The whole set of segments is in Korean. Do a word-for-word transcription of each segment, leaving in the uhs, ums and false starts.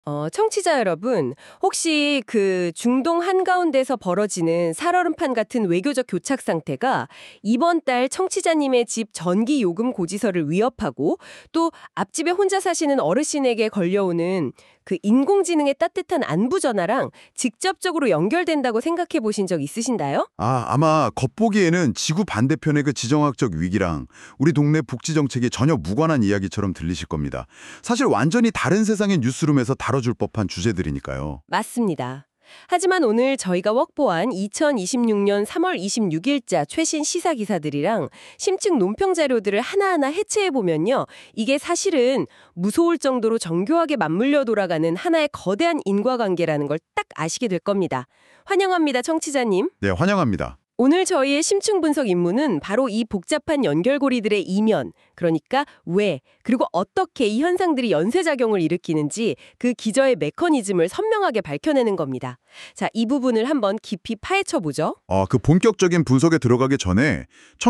어, 청취자 여러분, 혹시 그 중동 한가운데서 벌어지는 살얼음판 같은 외교적 교착 상태가 이번 달 청취자님의 집 전기 요금 고지서를 위협하고 또 앞집에 혼자 사시는 어르신에게 걸려오는 그 인공지능의 따뜻한 안부 전화랑 직접적으로 연결된다고 생각해 보신 적 있으신가요? 아, 아마 겉보기에는 지구 반대편의 그 지정학적 위기랑 우리 동네 복지 정책이 전혀 무관한 이야기처럼 들리실 겁니다. 사실 완전히 다른 세상의 뉴스룸에서 다뤄줄 법한 주제들이니까요. 맞습니다. 하지만 오늘 저희가 확보한 이천이십육 년 삼월 이십육일자 최신 시사 기사들이랑 심층 논평 자료들을 하나하나 해체해보면요. 이게 사실은 무서울 정도로 정교하게 맞물려 돌아가는 하나의 거대한 인과관계라는 걸 딱 아시게 될 겁니다. 환영합니다, 청취자님. 네, 환영합니다. 오늘 저희의 심층 분석 임무는 바로 이 복잡한 연결고리들의 이면, 그러니까 왜, 그리고 어떻게 이 현상들이 연쇄작용을 일으키는지 그 기저의 메커니즘을 선명하게 밝혀내는 겁니다. 자, 이 부분을 한번 깊이 파헤쳐보죠. 어, 그 본격적인 분석에 들어가기 전에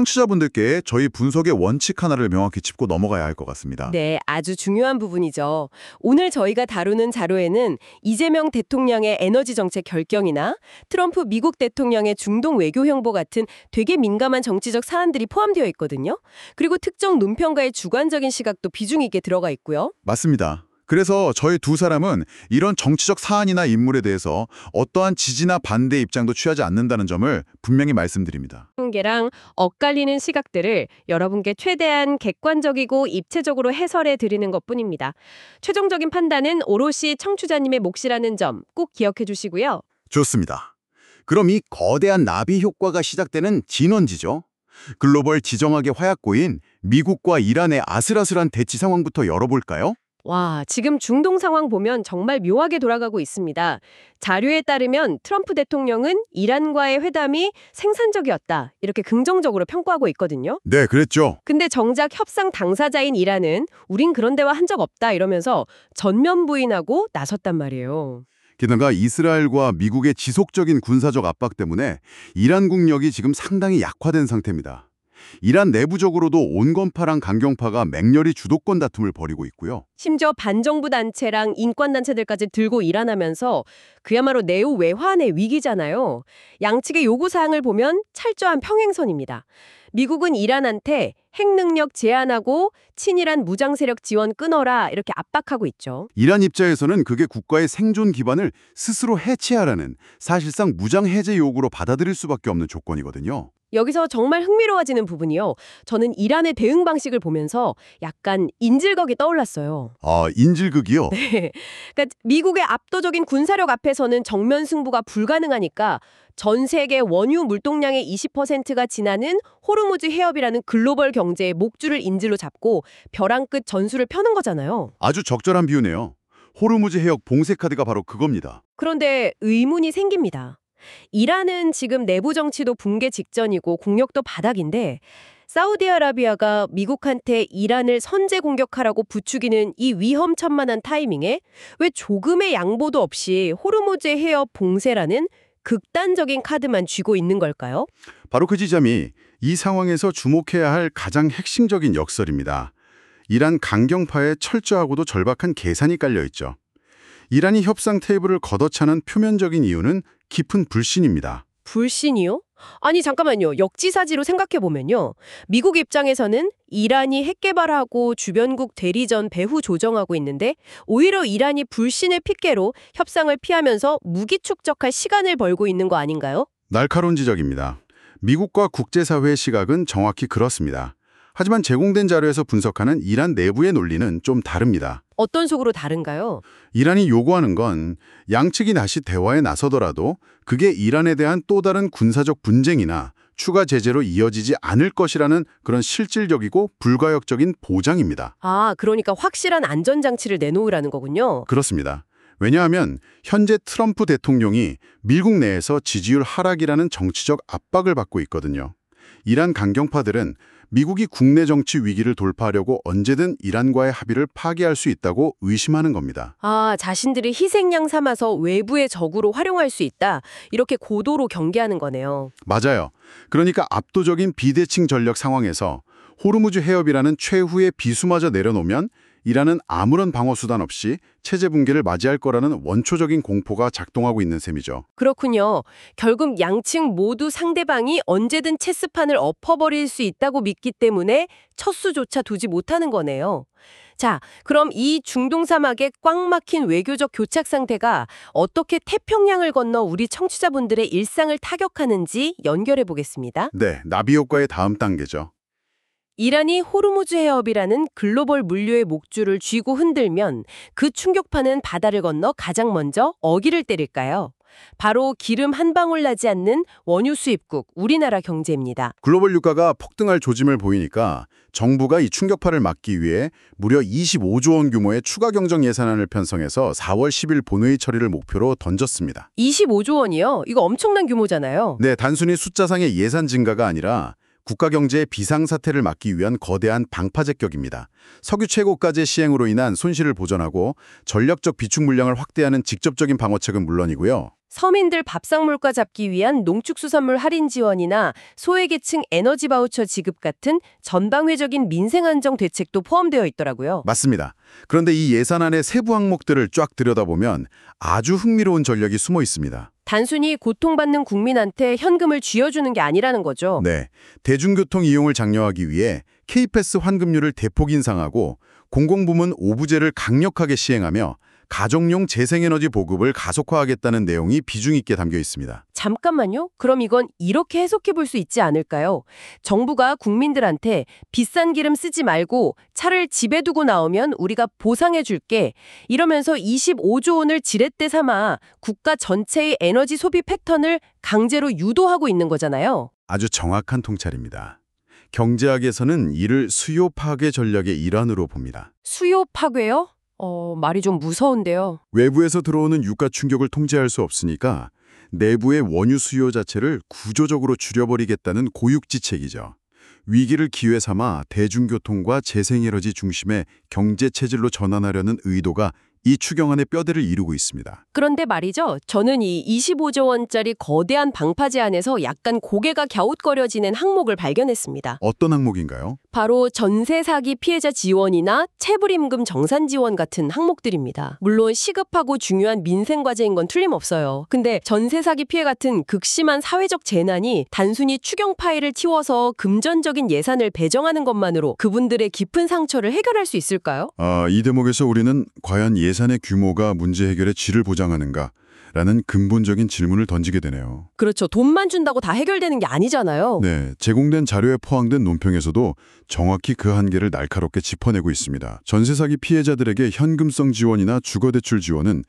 청취자분들께 저희 분석의 원칙 하나를 명확히 짚고 넘어가야 할 것 같습니다. 네, 아주 중요한 부분이죠. 오늘 저희가 다루는 자료에는 이재명 대통령의 에너지 정책 결정이나 트럼프 미국 대통령의 중동 외교 형보 같은 되게 민감한 정치적 사안들이 포함되어 있거든요. 그리고 특정 논평가의 주관적인 시각도 비중 있게 들어가 있고요. 맞습니다. 그래서 저희 두 사람은 이런 정치적 사안이나 인물에 대해서 어떠한 지지나 반대 입장도 취하지 않는다는 점을 분명히 말씀드립니다. 관계랑 엇갈리는 시각들을 여러분께 최대한 객관적이고 입체적으로 해설해 드리는 것뿐입니다. 최종적인 판단은 오롯이 청취자님의 몫이라는 점 꼭 기억해 주시고요. 좋습니다. 그럼 이 거대한 나비 효과가 시작되는 진원지죠. 글로벌 지정학의 화약고인 미국과 이란의 아슬아슬한 대치 상황부터 열어볼까요? 와, 지금 중동 상황 보면 정말 묘하게 돌아가고 있습니다. 자료에 따르면 트럼프 대통령은 이란과의 회담이 생산적이었다, 이렇게 긍정적으로 평가하고 있거든요. 네, 그랬죠. 근데 정작 협상 당사자인 이란은 우린 그런 대화 한 적 없다 이러면서 전면 부인하고 나섰단 말이에요. 게다가 이스라엘과 미국의 지속적인 군사적 압박 때문에 이란 국력이 지금 상당히 약화된 상태입니다. 이란 내부적으로도 온건파랑 강경파가 맹렬히 주도권 다툼을 벌이고 있고요. 심지어 반정부 단체랑 인권단체들까지 들고 일어나면서 그야말로 내우외환의 위기잖아요. 양측의 요구사항을 보면 철저한 평행선입니다. 미국은 이란한테 핵능력 제한하고 친이란 무장세력 지원 끊어라 이렇게 압박하고 있죠. 이란 입장에서는 그게 국가의 생존 기반을 스스로 해체하라는 사실상 무장해제 요구로 받아들일 수밖에 없는 조건이거든요. 여기서 정말 흥미로워지는 부분이요. 저는 이란의 대응 방식을 보면서 약간 인질극이 떠올랐어요. 아, 인질극이요? 네. 그러니까 미국의 압도적인 군사력 앞에서는 정면 승부가 불가능하니까 전 세계 원유 물동량의 이십 퍼센트가 지나는 호르무즈 해협이라는 글로벌 경제의 목줄을 인질로 잡고 벼랑 끝 전술을 펴는 거잖아요. 아주 적절한 비유네요. 호르무즈 해역 봉쇄 카드가 바로 그겁니다. 그런데 의문이 생깁니다. 이란은 지금 내부 정치도 붕괴 직전이고 국력도 바닥인데 사우디아라비아가 미국한테 이란을 선제 공격하라고 부추기는 이 위험천만한 타이밍에 왜 조금의 양보도 없이 호르무즈 해협 봉쇄라는 극단적인 카드만 쥐고 있는 걸까요? 바로 그 지점이 이 상황에서 주목해야 할 가장 핵심적인 역설입니다. 이란 강경파의 철저하고도 절박한 계산이 깔려 있죠. 이란이 협상 테이블을 걷어차는 표면적인 이유는 깊은 불신입니다. 불신이요? 아니 잠깐만요. 역지사지로 생각해보면요. 미국 입장에서는 이란이 핵 개발하고 주변국 대리전 배후 조정하고 있는데 오히려 이란이 불신의 핏대로 협상을 피하면서 무기 축적할 시간을 벌고 있는 거 아닌가요? 날카로운 지적입니다. 미국과 국제사회의 시각은 정확히 그렇습니다. 하지만 제공된 자료에서 분석하는 이란 내부의 논리는 좀 다릅니다. 어떤 속으로 다른가요? 이란이 요구하는 건 양측이 다시 대화에 나서더라도 그게 이란에 대한 또 다른 군사적 분쟁이나 추가 제재로 이어지지 않을 것이라는 그런 실질적이고 불가역적인 보장입니다. 아, 그러니까 확실한 안전장치를 내놓으라는 거군요. 그렇습니다. 왜냐하면 현재 트럼프 대통령이 미국 내에서 지지율 하락이라는 정치적 압박을 받고 있거든요. 이란 강경파들은 미국이 국내 정치 위기를 돌파하려고 언제든 이란과의 합의를 파기할 수 있다고 의심하는 겁니다. 아, 자신들을 희생양 삼아서 외부의 적으로 활용할 수 있다. 이렇게 고도로 경계하는 거네요. 맞아요. 그러니까 압도적인 비대칭 전력 상황에서 호르무즈 해협이라는 최후의 비수마저 내려놓으면 이라는 아무런 방어 수단 없이 체제 붕괴를 맞이할 거라는 원초적인 공포가 작동하고 있는 셈이죠. 그렇군요. 결국 양측 모두 상대방이 언제든 체스판을 엎어버릴 수 있다고 믿기 때문에 첫 수조차 두지 못하는 거네요. 자, 그럼 이 중동 사막의 꽉 막힌 외교적 교착 상태가 어떻게 태평양을 건너 우리 청취자분들의 일상을 타격하는지 연결해 보겠습니다. 네, 나비 효과의 다음 단계죠. 이란이 호르무즈 해협이라는 글로벌 물류의 목줄을 쥐고 흔들면 그 충격파는 바다를 건너 가장 먼저 어디를 때릴까요? 바로 기름 한 방울 나지 않는 원유 수입국 우리나라 경제입니다. 글로벌 유가가 폭등할 조짐을 보이니까 정부가 이 충격파를 막기 위해 무려 이십오조 원 규모의 추가 경정 예산안을 편성해서 사월 십일 본회의 처리를 목표로 던졌습니다. 이십오조 원이요? 이거 엄청난 규모잖아요. 네, 단순히 숫자상의 예산 증가가 아니라 국가 경제의 비상사태를 막기 위한 거대한 방파제격입니다. 석유 최고가제 시행으로 인한 손실을 보전하고 전력적 비축 물량을 확대하는 직접적인 방어책은 물론이고요. 서민들 밥상 물가 잡기 위한 농축수산물 할인 지원이나 소외계층 에너지 바우처 지급 같은 전방위적인 민생 안정 대책도 포함되어 있더라고요. 맞습니다. 그런데 이 예산안의 세부 항목들을 쫙 들여다보면 아주 흥미로운 전략이 숨어 있습니다. 단순히 고통받는 국민한테 현금을 쥐어주는 게 아니라는 거죠. 네, 대중교통 이용을 장려하기 위해 K패스 환급률을 대폭 인상하고 공공부문 오부제를 강력하게 시행하며 가정용 재생에너지 보급을 가속화하겠다는 내용이 비중 있게 담겨 있습니다. 잠깐만요. 그럼 이건 이렇게 해석해 볼 수 있지 않을까요? 정부가 국민들한테 비싼 기름 쓰지 말고 차를 집에 두고 나오면 우리가 보상해 줄게. 이러면서 이십오조 원을 지렛대 삼아 국가 전체의 에너지 소비 패턴을 강제로 유도하고 있는 거잖아요. 아주 정확한 통찰입니다. 경제학에서는 이를 수요 파괴 전략의 일환으로 봅니다. 수요 파괴요? 어, 말이 좀 무서운데요. 외부에서 들어오는 유가 충격을 통제할 수 없으니까 내부의 원유 수요 자체를 구조적으로 줄여버리겠다는 고육지책이죠. 위기를 기회 삼아 대중교통과 재생에너지 중심의 경제체질로 전환하려는 의도가 이 추경 안의 뼈대를 이루고 있습니다. 그런데 말이죠. 저는 이 이십오조 원짜리 거대한 방파제 안에서 약간 고개가 갸웃거려지는 항목을 발견했습니다. 어떤 항목인가요? 바로 전세 사기 피해자 지원이나 체불임금 정산 지원 같은 항목들입니다. 물론 시급하고 중요한 민생 과제인 건 틀림없어요. 근데 전세 사기 피해 같은 극심한 사회적 재난이 단순히 추경 파일을 틔워서 금전적인 예산을 배정하는 것만으로 그분들의 깊은 상처를 해결할 수 있을까요? 아, 이 대목에서 우리는 과연 예산의 규모가 문제 해결의 질을 보장하는가? 라는 근본적인 질문을 던지게 되네요. 그렇죠. 돈만 준다고 다 해결되는 게 아니잖아요. 네, 제공된 자료에 포함된 논평에서도 정확히 그 한계를 날카롭게 짚어내고 있습니다. 전세 사기 피해자들에게 현금성 지원이나 주거대출 지원은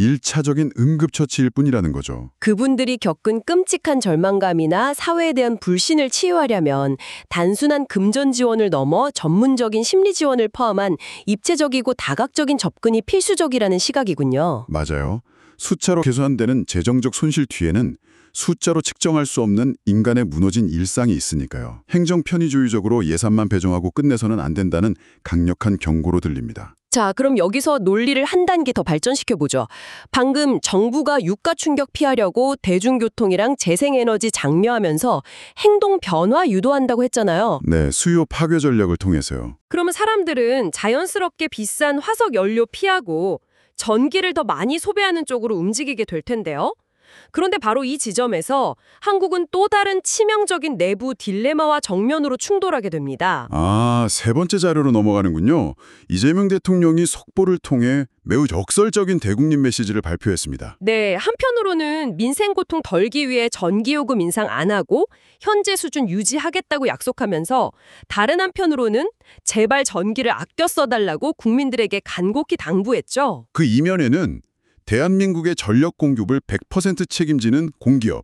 일차적인 응급처치일 뿐이라는 거죠. 그분들이 겪은 끔찍한 절망감이나 사회에 대한 불신을 치유하려면 단순한 금전 지원을 넘어 전문적인 심리 지원을 포함한 입체적이고 다각적인 접근이 필수적이라는 시각이군요. 맞아요. 숫자로 계산되는 재정적 손실 뒤에는 숫자로 측정할 수 없는 인간의 무너진 일상이 있으니까요. 행정 편의주의적으로 예산만 배정하고 끝내서는 안 된다는 강력한 경고로 들립니다. 자, 그럼 여기서 논리를 한 단계 더 발전시켜보죠. 방금 정부가 유가 충격 피하려고 대중교통이랑 재생에너지 장려하면서 행동 변화 유도한다고 했잖아요. 네, 수요 파괴 전략을 통해서요. 그러면 사람들은 자연스럽게 비싼 화석 연료 피하고 전기를 더 많이 소비하는 쪽으로 움직이게 될 텐데요. 그런데 바로 이 지점에서 한국은 또 다른 치명적인 내부 딜레마와 정면으로 충돌하게 됩니다. 아, 세 번째 자료로 넘어가는군요. 이재명 대통령이 속보를 통해 매우 역설적인 대국민 메시지를 발표했습니다. 네, 한편으로는 민생 고통 덜기 위해 전기요금 인상 안 하고 현재 수준 유지하겠다고 약속하면서 다른 한편으로는 제발 전기를 아껴 써달라고 국민들에게 간곡히 당부했죠. 그 이면에는 대한민국의 전력 공급을 백 퍼센트 책임지는 공기업,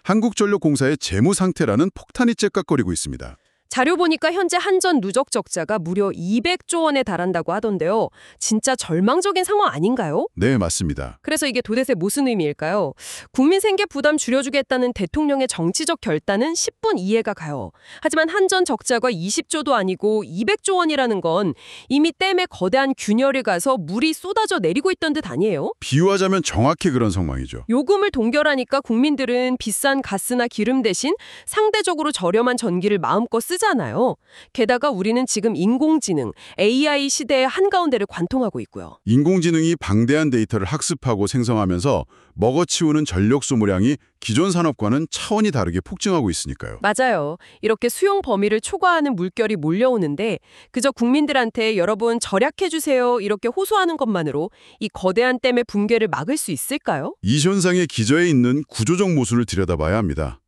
한국전력공사의 재무 상태라는 폭탄이 째깍거리고 있습니다. 자료 보니까 현재 한전 누적 적자가 무려 이백조 원에 달한다고 하던데요. 진짜 절망적인 상황 아닌가요? 네, 맞습니다. 그래서 이게 도대체 무슨 의미일까요? 국민 생계 부담 줄여주겠다는 대통령의 정치적 결단은 십분 이해가 가요. 하지만 한전 적자가 이십조도 아니고 이백조 원이라는 건 이미 댐에 거대한 균열이 가서 물이 쏟아져 내리고 있던 듯 아니에요? 비유하자면 정확히 그런 상황이죠. 요금을 동결하니까 국민들은 비싼 가스나 기름 대신 상대적으로 저렴한 전기를 마음껏 쓰지 쓰잖아요. 게다가 우리는 지금 인공지능, 에이아이 시대의 한가운데를 관통하고 있고요. 인공지능이 방대한 데이터를 학습하고 생성하면서 먹어치우는 전력 소모량이 기존 산업과는 차원이 다르게 폭증하고 있으니까요. 맞아요. 이렇게 수용 범위를 초과하는 물결이 몰려오는데 그저 국민들한테 여러분 절약해주세요 이렇게 호소하는 것만으로 이 거대한 댐의 붕괴를 막을 수 있을까요? 이 현상의 기저에 있는 구조적 모순을 들여다봐야 합니다.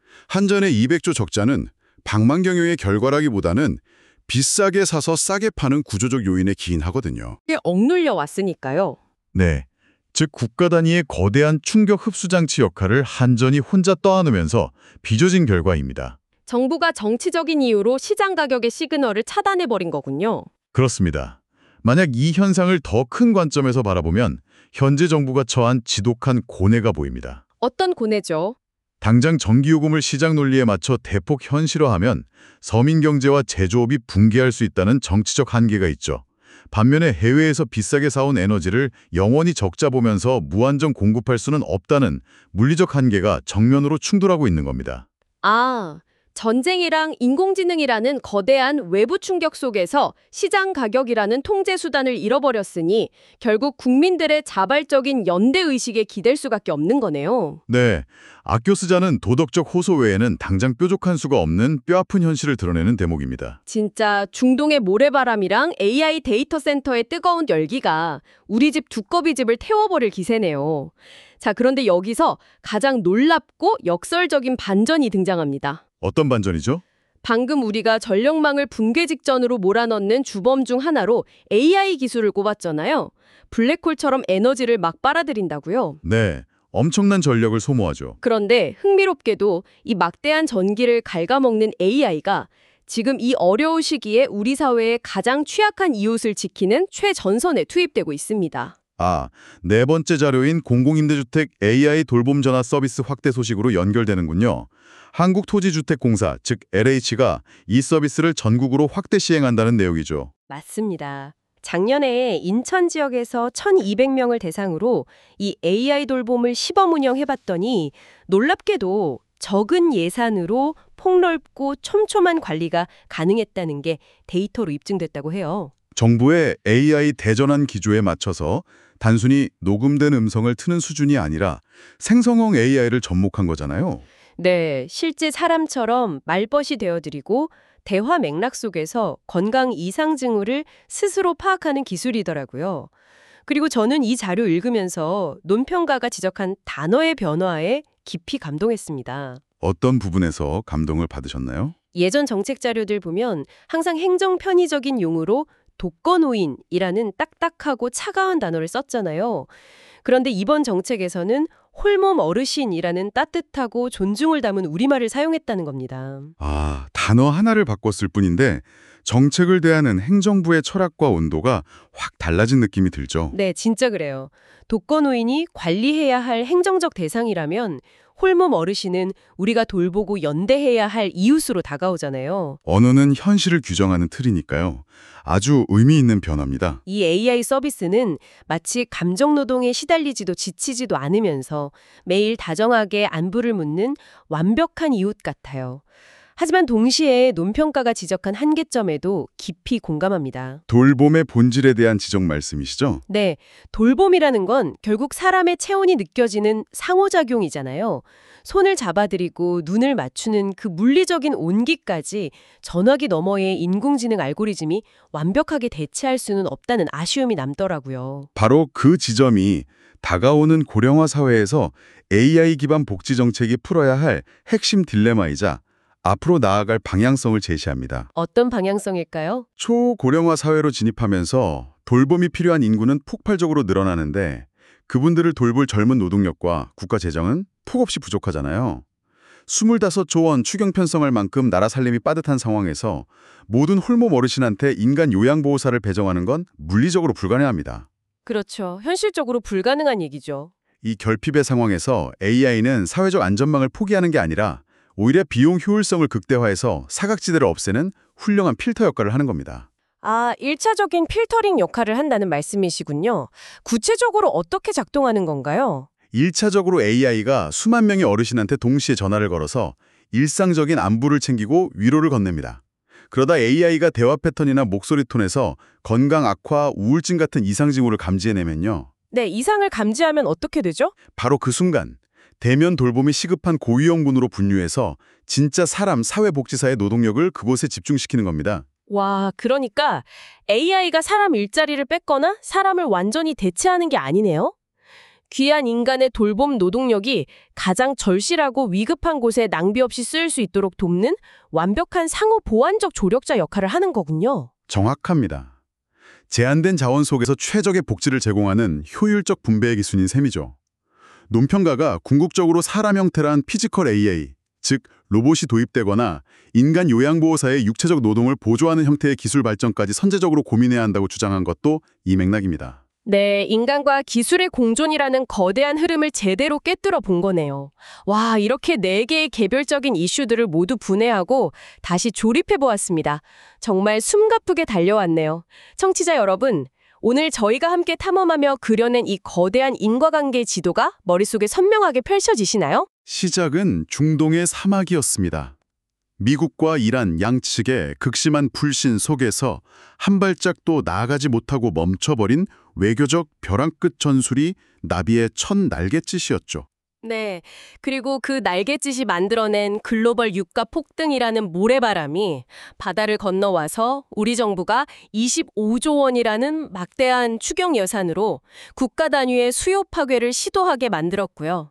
한전의 이백조 적자는 방만경영의 결과라기보다는 비싸게 사서 싸게 파는 구조적 요인에 기인하거든요. 이게 억눌려 왔으니까요. 네. 즉 국가 단위의 거대한 충격 흡수 장치 역할을 한전이 혼자 떠안으면서 빚어진 결과입니다. 정부가 정치적인 이유로 시장 가격의 시그널을 차단해버린 거군요. 그렇습니다. 만약 이 현상을 더 큰 관점에서 바라보면 현재 정부가 처한 지독한 고뇌가 보입니다. 어떤 고뇌죠? 당장 전기요금을 시장 논리에 맞춰 대폭 현실화하면 서민 경제와 제조업이 붕괴할 수 있다는 정치적 한계가 있죠. 반면에 해외에서 비싸게 사온 에너지를 영원히 적자 보면서 무한정 공급할 수는 없다는 물리적 한계가 정면으로 충돌하고 있는 겁니다. 아, 전쟁이랑 인공지능이라는 거대한 외부 충격 속에서 시장 가격이라는 통제 수단을 잃어버렸으니 결국 국민들의 자발적인 연대의식에 기댈 수밖에 없는 거네요. 네, 아껴 쓰자는 도덕적 호소 외에는 당장 뾰족한 수가 없는 뼈아픈 현실을 드러내는 대목입니다. 진짜 중동의 모래바람이랑 에이아이 데이터 센터의 뜨거운 열기가 우리 집 두꺼비 집을 태워버릴 기세네요. 자, 그런데 여기서 가장 놀랍고 역설적인 반전이 등장합니다. 어떤 반전이죠? 방금 우리가 전력망을 붕괴 직전으로 몰아넣는 주범 중 하나로 에이아이 기술을 꼽았잖아요. 블랙홀처럼 에너지를 막 빨아들인다고요. 네, 엄청난 전력을 소모하죠. 그런데 흥미롭게도 이 막대한 전기를 갉아먹는 에이아이가 지금 이 어려운 시기에 우리 사회의 가장 취약한 이웃을 지키는 최전선에 투입되고 있습니다. 아, 네 번째 자료인 공공임대주택 에이아이 돌봄 전화 서비스 확대 소식으로 연결되는군요. 한국토지주택공사, 즉 엘에이치가 이 서비스를 전국으로 확대 시행한다는 내용이죠. 맞습니다. 작년에 인천 지역에서 천이백 명을 대상으로 이 에이아이 돌봄을 시범 운영해봤더니 놀랍게도 적은 예산으로 폭넓고 촘촘한 관리가 가능했다는 게 데이터로 입증됐다고 해요. 정부의 에이아이 대전환 기조에 맞춰서 단순히 녹음된 음성을 트는 수준이 아니라 생성형 에이아이를 접목한 거잖아요. 네, 실제 사람처럼 말벗이 되어드리고 대화 맥락 속에서 건강 이상 징후를 스스로 파악하는 기술이더라고요. 그리고 저는 이 자료 읽으면서 논평가가 지적한 단어의 변화에 깊이 감동했습니다. 어떤 부분에서 감동을 받으셨나요? 예전 정책 자료들 보면 항상 행정 편의적인 용어로 독거노인이라는 딱딱하고 차가운 단어를 썼잖아요. 그런데 이번 정책에서는 홀몸 어르신이라는 따뜻하고 존중을 담은 우리말을 사용했다는 겁니다. 아, 단어 하나를 바꿨을 뿐인데 정책을 대하는 행정부의 철학과 온도가 확 달라진 느낌이 들죠. 네, 진짜 그래요. 독거노인이 관리해야 할 행정적 대상이라면 홀몸 어르신은 우리가 돌보고 연대해야 할 이웃으로 다가오잖아요. 언어는 현실을 규정하는 틀이니까요. 아주 의미 있는 변화입니다. 이 에이아이 서비스는 마치 감정노동에 시달리지도 지치지도 않으면서 매일 다정하게 안부를 묻는 완벽한 이웃 같아요. 하지만 동시에 논평가가 지적한 한계점에도 깊이 공감합니다. 돌봄의 본질에 대한 지적 말씀이시죠? 네, 돌봄이라는 건 결국 사람의 체온이 느껴지는 상호작용이잖아요. 손을 잡아드리고 눈을 맞추는 그 물리적인 온기까지 전화기 너머의 인공지능 알고리즘이 완벽하게 대체할 수는 없다는 아쉬움이 남더라고요. 바로 그 지점이 다가오는 고령화 사회에서 에이아이 기반 복지 정책이 풀어야 할 핵심 딜레마이자 앞으로 나아갈 방향성을 제시합니다. 어떤 방향성일까요? 초고령화 사회로 진입하면서 돌봄이 필요한 인구는 폭발적으로 늘어나는데 그분들을 돌볼 젊은 노동력과 국가 재정은 폭없이 부족하잖아요. 이십오 조 원 추경 편성할 만큼 나라 살림이 빠듯한 상황에서 모든 홀몸 어르신한테 인간 요양보호사를 배정하는 건 물리적으로 불가능합니다. 그렇죠. 현실적으로 불가능한 얘기죠. 이 결핍의 상황에서 에이아이는 사회적 안전망을 포기하는 게 아니라 오히려 비용 효율성을 극대화해서 사각지대를 없애는 훌륭한 필터 역할을 하는 겁니다. 아, 일차적인 필터링 역할을 한다는 말씀이시군요. 구체적으로 어떻게 작동하는 건가요? 일차적으로 에이아이가 수만 명의 어르신한테 동시에 전화를 걸어서 일상적인 안부를 챙기고 위로를 건넵니다. 그러다 에이아이가 대화 패턴이나 목소리 톤에서 건강 악화, 우울증 같은 이상 징후를 감지해내면요. 네, 이상을 감지하면 어떻게 되죠? 바로 그 순간 대면 돌봄이 시급한 고위험군으로 분류해서 진짜 사람 사회복지사의 노동력을 그곳에 집중시키는 겁니다. 와, 그러니까 에이아이가 사람 일자리를 뺏거나 사람을 완전히 대체하는 게 아니네요. 귀한 인간의 돌봄 노동력이 가장 절실하고 위급한 곳에 낭비 없이 쓰일 수 있도록 돕는 완벽한 상호 보완적 조력자 역할을 하는 거군요. 정확합니다. 제한된 자원 속에서 최적의 복지를 제공하는 효율적 분배의 기순인 셈이죠. 논평가가 궁극적으로 사람 형태란 피지컬 에이아이, 즉 로봇이 도입되거나 인간 요양보호사의 육체적 노동을 보조하는 형태의 기술 발전까지 선제적으로 고민해야 한다고 주장한 것도 이 맥락입니다. 네, 인간과 기술의 공존이라는 거대한 흐름을 제대로 꿰뚫어 본 거네요. 와, 이렇게 네 개의 개별적인 이슈들을 모두 분해하고 다시 조립해 보았습니다. 정말 숨가쁘게 달려왔네요. 청취자 여러분, 오늘 저희가 함께 탐험하며 그려낸 이 거대한 인과관계 지도가 머릿속에 선명하게 펼쳐지시나요? 시작은 중동의 사막이었습니다. 미국과 이란 양측의 극심한 불신 속에서 한 발짝도 나아가지 못하고 멈춰버린 외교적 벼랑 끝 전술이 나비의 첫 날갯짓이었죠. 네, 그리고 그 날갯짓이 만들어낸 글로벌 유가 폭등이라는 모래바람이 바다를 건너와서 우리 정부가 이십오조 원이라는 막대한 추경 예산으로 국가 단위의 수요 파괴를 시도하게 만들었고요.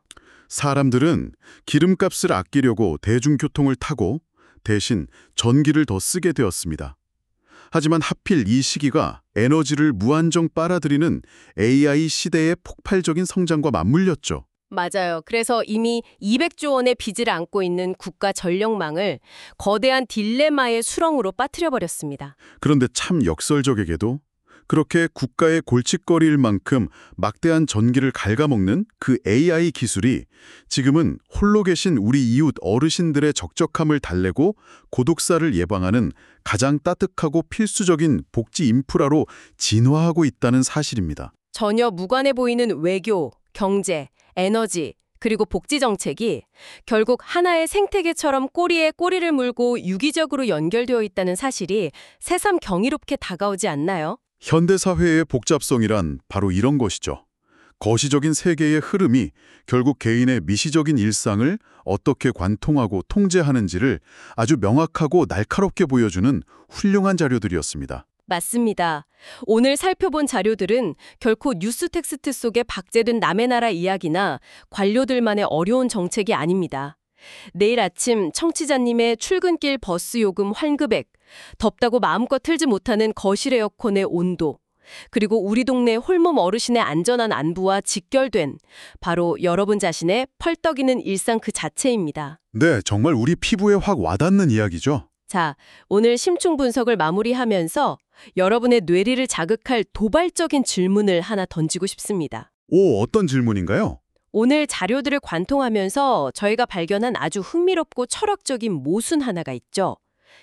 사람들은 기름값을 아끼려고 대중교통을 타고 대신 전기를 더 쓰게 되었습니다. 하지만 하필 이 시기가 에너지를 무한정 빨아들이는 에이아이 시대의 폭발적인 성장과 맞물렸죠. 맞아요. 그래서 이미 이백조 원의 빚을 안고 있는 국가 전력망을 거대한 딜레마의 수렁으로 빠뜨려버렸습니다. 그런데 참 역설적에게도 그렇게 국가의 골칫거리일 만큼 막대한 전기를 갉아먹는 그 에이아이 기술이 지금은 홀로 계신 우리 이웃 어르신들의 적적함을 달래고 고독사를 예방하는 가장 따뜻하고 필수적인 복지 인프라로 진화하고 있다는 사실입니다. 전혀 무관해 보이는 외교, 경제, 에너지, 그리고 복지 정책이 결국 하나의 생태계처럼 꼬리에 꼬리를 물고 유기적으로 연결되어 있다는 사실이 새삼 경이롭게 다가오지 않나요? 현대사회의 복잡성이란 바로 이런 것이죠. 거시적인 세계의 흐름이 결국 개인의 미시적인 일상을 어떻게 관통하고 통제하는지를 아주 명확하고 날카롭게 보여주는 훌륭한 자료들이었습니다. 맞습니다. 오늘 살펴본 자료들은 결코 뉴스 텍스트 속에 박제된 남의 나라 이야기나 관료들만의 어려운 정책이 아닙니다. 내일 아침 청취자님의 출근길 버스 요금 환급액, 덥다고 마음껏 틀지 못하는 거실 에어컨의 온도, 그리고 우리 동네 홀몸 어르신의 안전한 안부와 직결된 바로 여러분 자신의 펄떡이는 일상 그 자체입니다. 네, 정말 우리 피부에 확 와닿는 이야기죠. 자, 오늘 심층 분석을 마무리하면서 여러분의 뇌리를 자극할 도발적인 질문을 하나 던지고 싶습니다. 오, 어떤 질문인가요? 오늘 자료들을 관통하면서 저희가 발견한 아주 흥미롭고 철학적인 모순 하나가 있죠.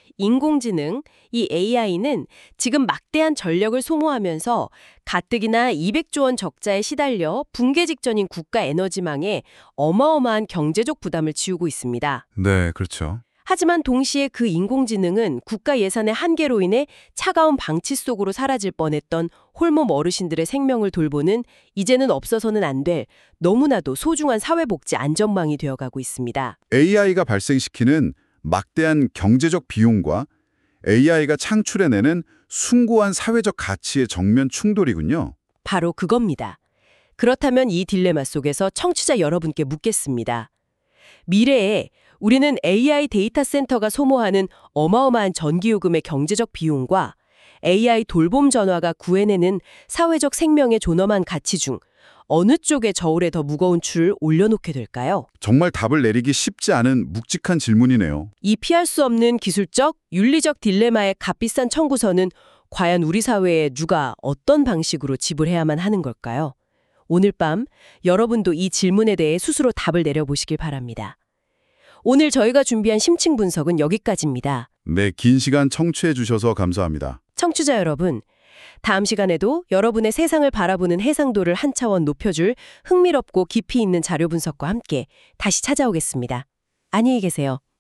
인공지능, 이 에이아이는 지금 막대한 전력을 소모하면서 가뜩이나 이백조 원 적자에 시달려 붕괴 직전인 국가 에너지망에 어마어마한 경제적 부담을 지우고 있습니다. 네, 그렇죠. 하지만 동시에 그 인공지능은 국가 예산의 한계로 인해 차가운 방치 속으로 사라질 뻔했던 홀몸 어르신들의 생명을 돌보는 이제는 없어서는 안 될 너무나도 소중한 사회복지 안전망이 되어가고 있습니다. 에이아이가 발생시키는 막대한 경제적 비용과 에이아이가 창출해내는 숭고한 사회적 가치의 정면 충돌이군요. 바로 그겁니다. 그렇다면 이 딜레마 속에서 청취자 여러분께 묻겠습니다. 미래에 우리는 에이아이 데이터 센터가 소모하는 어마어마한 전기요금의 경제적 비용과 에이아이 돌봄 전화가 구해내는 사회적 생명의 존엄한 가치 중 어느 쪽에 저울에 더 무거운 줄을 올려놓게 될까요? 정말 답을 내리기 쉽지 않은 묵직한 질문이네요. 이 피할 수 없는 기술적, 윤리적 딜레마의 값비싼 청구서는 과연 우리 사회에 누가 어떤 방식으로 지불해야만 하는 걸까요? 오늘 밤 여러분도 이 질문에 대해 스스로 답을 내려보시길 바랍니다. 오늘 저희가 준비한 심층 분석은 여기까지입니다. 네, 긴 시간 청취해 주셔서 감사합니다. 청취자 여러분, 다음 시간에도 여러분의 세상을 바라보는 해상도를 한 차원 높여줄 흥미롭고 깊이 있는 자료 분석과 함께 다시 찾아오겠습니다. 안녕히 계세요.